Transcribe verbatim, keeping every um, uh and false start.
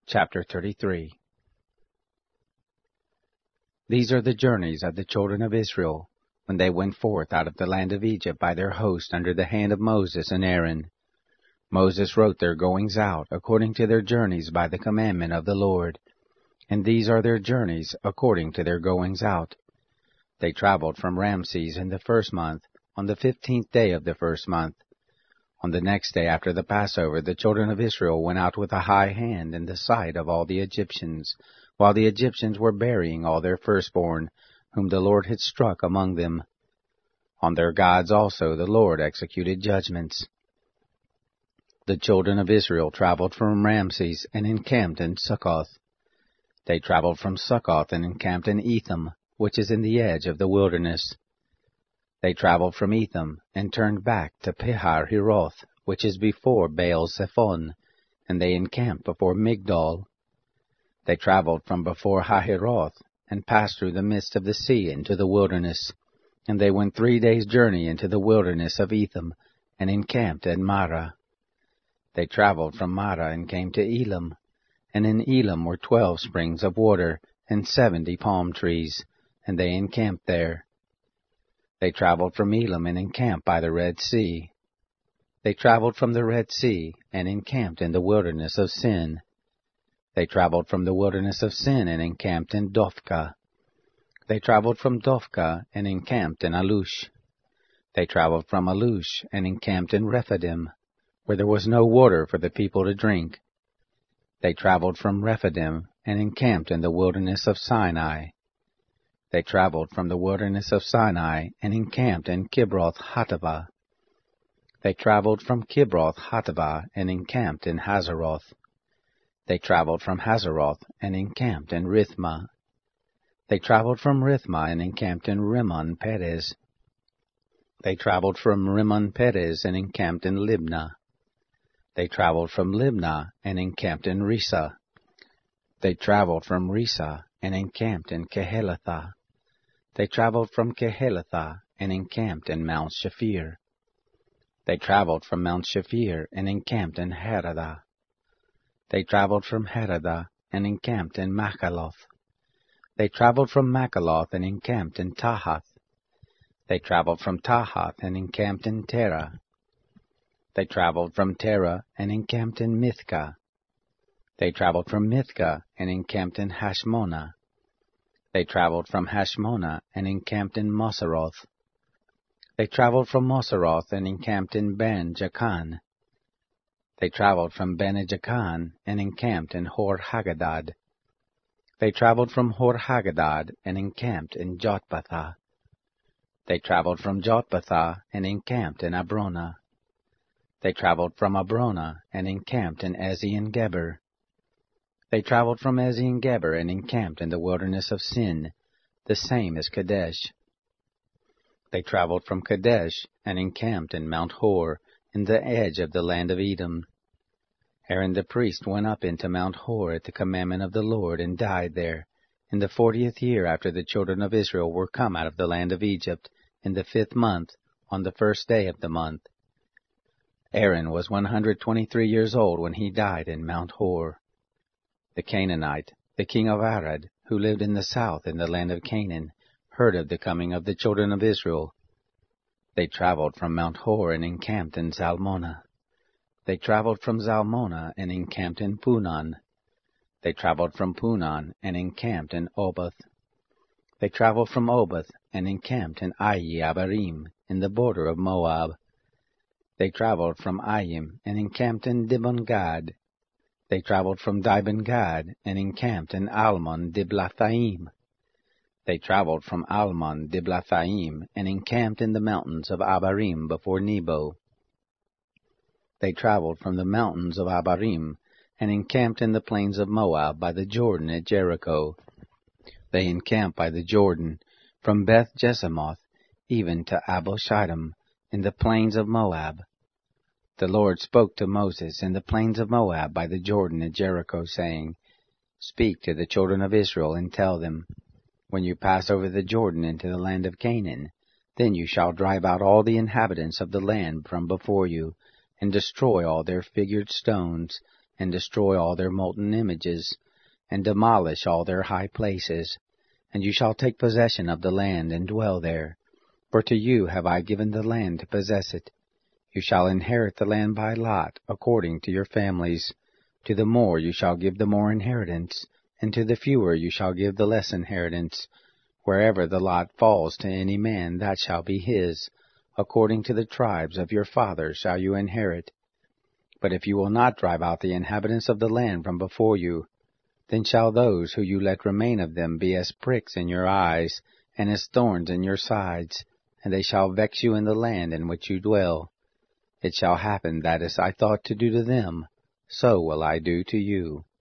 Chapter thirty-three. These are the journeys of the children of Israel, when they went forth out of the land of Egypt by their host under the hand of Moses and Aaron. Moses wrote their goings out according to their journeys by the commandment of the Lord. And these are their journeys according to their goings out. They traveled from Ramses in the first month, on the fifteenth day of the first month. On the next day after the Passover, the children of Israel went out with a high hand in the sight of all the Egyptians, while the Egyptians were burying all their firstborn, whom the Lord had struck among them. On their gods also the Lord executed judgments. The children of Israel traveled from Ramses and encamped in Succoth. They traveled from Succoth and encamped in Etham, which is in the edge of the wilderness. They traveled from Etham, and turned back to Pihar-Hiroth, which is before Baal-Zephon, and they encamped before Migdol. They traveled from before Hahiroth, and passed through the midst of the sea into the wilderness. And they went three days' journey into the wilderness of Etham, and encamped at Marah. They traveled from Marah, and came to Elam. And in Elam were twelve springs of water, and seventy palm trees, and they encamped there. They traveled from Elam, and encamped by the Red Sea. They traveled from the Red Sea, and encamped in the wilderness of Sin. They traveled from the wilderness of Sin, and encamped in Dophkah. They traveled from Dophkah, and encamped in Alush. They traveled from Alush, and encamped in Rephidim, where there was no water for the people to drink. They traveled from Rephidim, and encamped in the wilderness of Sinai. They traveled from the wilderness of Sinai, and encamped in Kibroth-Hattaavah. They traveled from Kibroth-Hattaavah, and encamped in Hazeroth. They traveled from Hazeroth, and encamped in Rithmah. They traveled from Rithmah, and encamped in Rimmon-Perez. They traveled from Rimmon-Perez, and encamped in Libnah. They traveled from Libnah, and encamped in Rissah. They traveled from Rissah, and encamped in Kehelathah. They traveled from Kehelathah, and encamped in Mount Shafir. They traveled from Mount Shafir, and encamped in Haradah. They traveled from Haradah, and encamped in Makaloth. They traveled from Makaloth, and encamped in Tahath. They traveled from Tahath, and encamped in Terah. They traveled from Terah, and encamped in Mithkah. They traveled from Mithkah, and encamped in Hashmonah. They traveled from Hashmonah, and encamped in Moseroth. They traveled from Moseroth, and encamped in Ben-Jaakan. They traveled from Ben-Jaakan, and encamped in Hor-Hagadad. They traveled from Hor-Hagadad, and encamped in Jotbathah. They traveled from Jotbathah, and encamped in Abrona. They traveled from Abrona, and encamped in Ezion-Geber. They traveled from Ezion-Geber, and encamped in the wilderness of Sin, the same as Kadesh. They traveled from Kadesh, and encamped in Mount Hor, in the edge of the land of Edom. Aaron the priest went up into Mount Hor at the commandment of the Lord, and died there, in the fortieth year after the children of Israel were come out of the land of Egypt, in the fifth month, on the first day of the month. Aaron was one hundred twenty-three years old when he died in Mount Hor. The Canaanite, the king of Arad, who lived in the south in the land of Canaan, heard of the coming of the children of Israel. They traveled from Mount Hor and encamped in Zalmonah. They traveled from Zalmonah and encamped in Punon. They traveled from Punon and encamped in Oboth. They traveled from Oboth and encamped in Ayi-Abarim, in the border of Moab. They traveled from Ayim and encamped in Dibon-Gad. They traveled from Dibon-Gad and encamped in Almon-Diblathaim. They traveled from Almon-Diblathaim and encamped in the mountains of Abarim before Nebo. They traveled from the mountains of Abarim and encamped in the plains of Moab by the Jordan at Jericho. They encamped by the Jordan, from Beth-Jesimoth even to Abel-Shittim, in the plains of Moab. The Lord spoke to Moses in the plains of Moab by the Jordan at Jericho, saying, Speak to the children of Israel, and tell them, When you pass over the Jordan into the land of Canaan, then you shall drive out all the inhabitants of the land from before you, and destroy all their figured stones, and destroy all their molten images, and demolish all their high places. And you shall take possession of the land, and dwell there. For to you have I given the land to possess it. You shall inherit the land by lot, according to your families. To the more you shall give the more inheritance, and to the fewer you shall give the less inheritance. Wherever the lot falls to any man, that shall be his. According to the tribes of your fathers shall you inherit. But if you will not drive out the inhabitants of the land from before you, then shall those who you let remain of them be as pricks in your eyes, and as thorns in your sides, and they shall vex you in the land in which you dwell. It shall happen that as I thought to do to them, so will I do to you.